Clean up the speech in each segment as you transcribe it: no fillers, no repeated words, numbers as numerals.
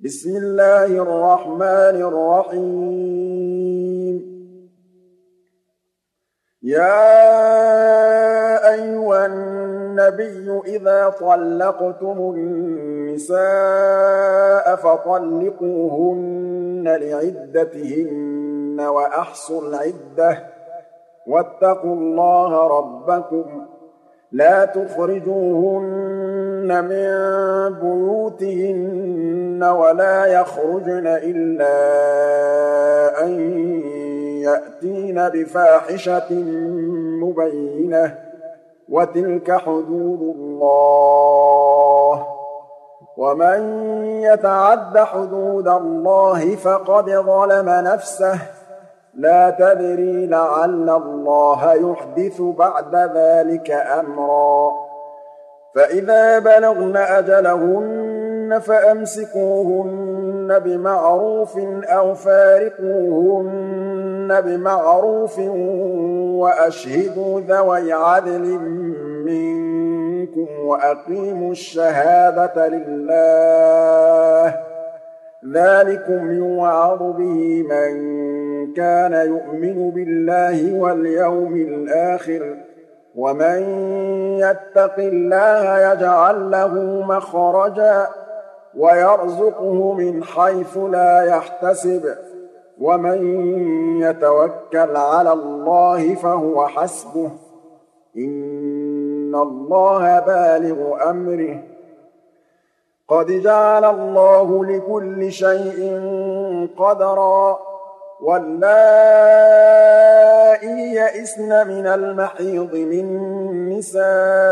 بسم الله الرحمن الرحيم يا أيها النبي إذا طلقتم النساء فطلقوهن لعدتهن وأحصوا العدة واتقوا الله ربكم لا تخرجوهن من بيوتهن ولا يخرجن إلا أن يأتين بفاحشة مبينة وتلك حدود الله ومن يتعد حدود الله فقد ظلم نفسه لا تدري لعل الله يحدث بعد ذلك أمرا فإذا بلغن أجلهن فأمسكوهن بمعروف أو فارقوهن بمعروف وأشهدوا ذوي عدل منكم وأقيموا الشهادة لله ذلكم يوعظ به من كان يؤمن بالله واليوم الآخر ومن يتق الله يجعل له مخرجا ويرزقه من حيث لا يحتسب ومن يتوكل على الله فهو حسبه إن الله بالغ أمره قد جعل الله لكل شيء قدرا واللائي يئسن من المحيض من نسائكم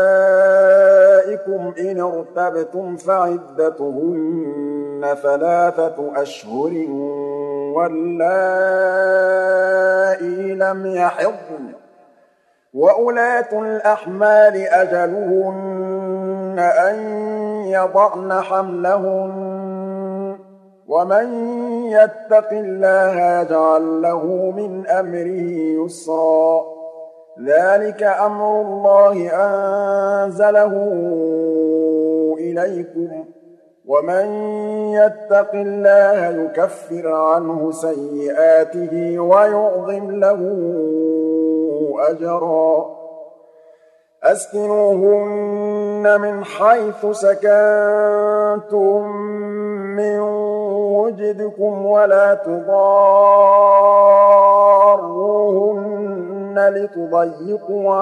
إن ارتبتم فعدتهن 3 أشهر واللائي لم يحضن وأولاة الأحمال أجلهن أن يضعن حملهن ومن يتق الله يجعل له من أمره يسرا ذلك أمر الله أنزله إليكم ومن يتق الله يكفر عنه سيئاته ويعظم له أجرا أسكنوهن من حيث سكنتم من وجدكم ولا تضاروهن لتضيقوا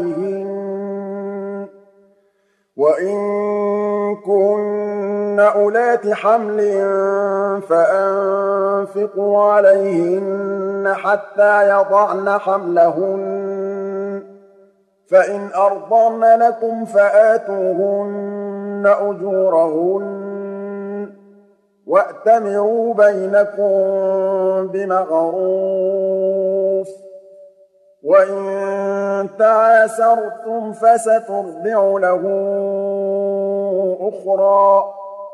عليهن وإن كن أولات حمل فأنفقوا عليهن حتى يضعن حملهن فإن أرضن لكم فآتوهن أجورهن وأتمروا بينكم بمعروف وإن تعاسرتم فسترضع له أخرى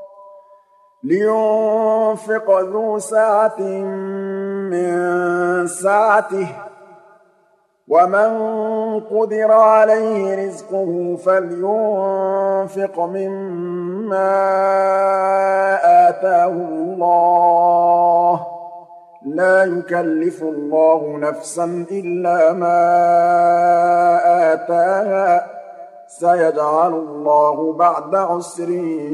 لينفق ذو سعة من سعته ومن قدر عليه رزقه فلينفق مما آتاه الله لا يكلف الله نفسا إلا ما آتاها سيجعل الله بعد عسر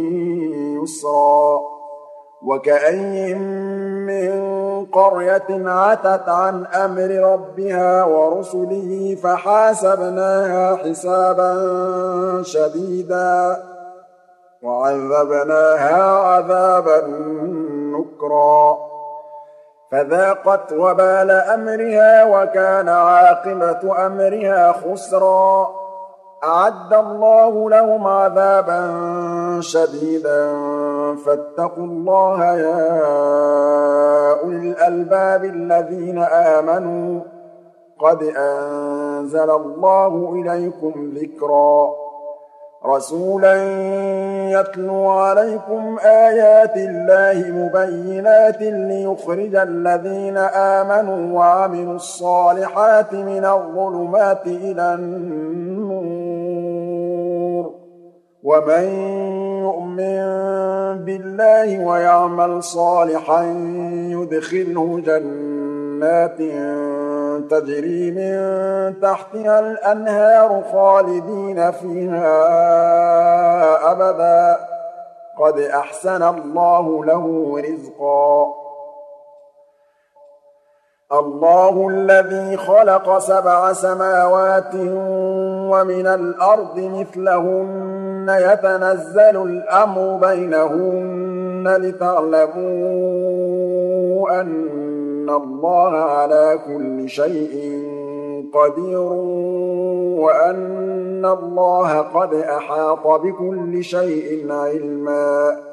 يسرا وكأين من قرية عتت عن أمر ربها ورسله فحاسبناها حسابا شديدا وعذبناها عذابا نكرا فذاقت وبال أمرها وكان عاقبة أمرها خسرا أعد الله لهم عذابا شديدا فاتقوا الله يا أولي الألباب الذين آمنوا قد أنزل الله إليكم ذكرا رسولا يتلو عليكم آيات الله مبينات ليخرج الذين آمنوا وعملوا الصالحات من الظلمات إلى النور ومن يؤمن بالله ويعمل صالحا يدخله جنات تجري من تحتها الأنهار خالدين فيها أبدا قد أحسن الله له رزقا الله الذي خلق 7 سماوات ومن الأرض مثلهن يتنزل الأمر بينهن لتعلموا أن الله على كل شيء قدير وأن الله قد أحاط بكل شيء علما